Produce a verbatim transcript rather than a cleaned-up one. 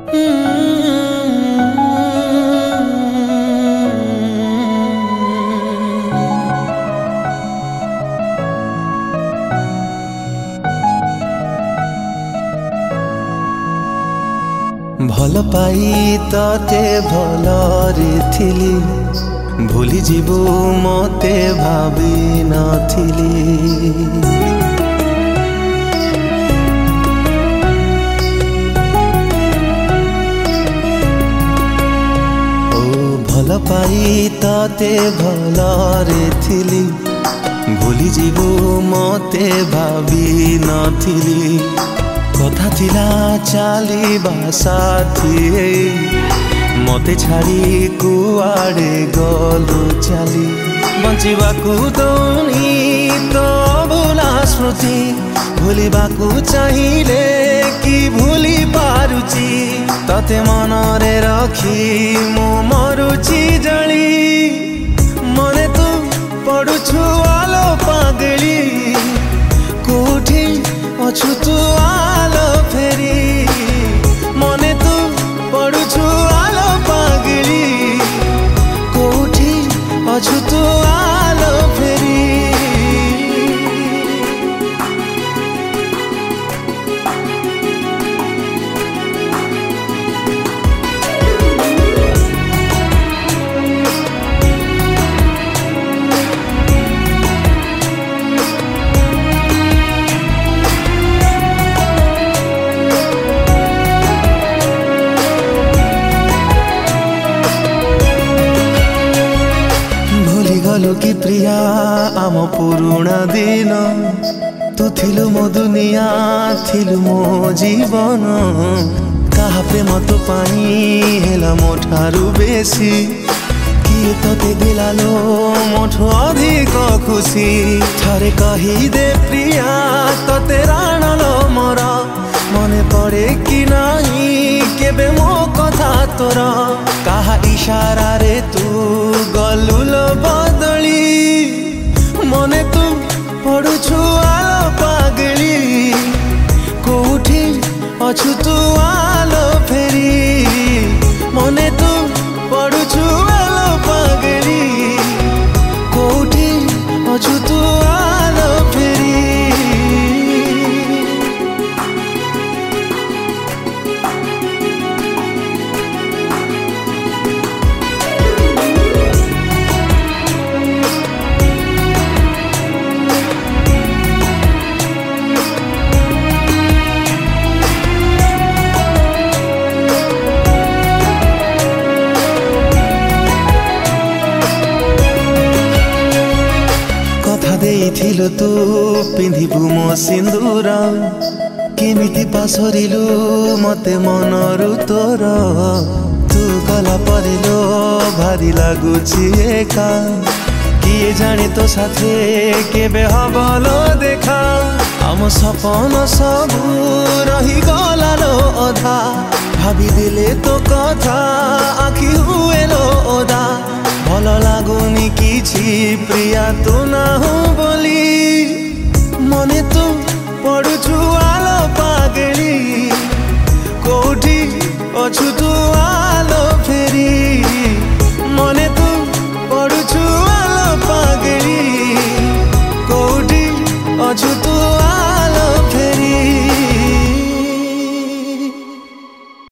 भल पाई तते भलरे थिली भूली जीवु मते भावी नथिली। ओ भल पाई तते भलरे थिली भूली जीवु मते भावी नथिली। कथा थिला चालिबा साथी मते छाड़ी कुआड़े गलु चाली। बंचिबाकू दौनी तो भूला स्मृति भूलिबाकू चाहिए कि भूली पारुची। तते मनरे रखी मु मरुची जली मने तू पड़ुछु आलो पागली। कोठी अछु तू आलो फेरी मने तू पड़ुछु आलो पागली। कोठी अछु तू आलो फेरी। गलु की प्रिया आम पुरुणा दिन तू थिलु मो दुनिया थिलु मो जीवन। कहा प्रेम तो पाई हेला मो ठारू बेसी किए तते दिलालो मोठो अधिक खुशी। थरे कही दे प्रिया तते राणलो मोर मने पड़े कि नहीं केबे मो कथा तोर। कहा इशारा रे तू गलुलो बदली मने तू पड़ुछु आलो पागली। कोठी अछु तू आलो फेरी मने तू पड़ुछु आलो पागली। कोठी अछु तू आलो फेरी। देइथिलु तू पिंधिबु मो सिंदूर केमिति पासरिलु मते मनरु तोर। तू गला परिलो भारी लागुछि एका किए जाने तो साथे केबे हबलो देखा। आम सपन सबु रही गलालो अधा भाभी दिले तो कथा आखि हुएलो ओदा। भल लागुनी किछि प्रिया तू ना हो बोली मने तू पड़ुछु आलो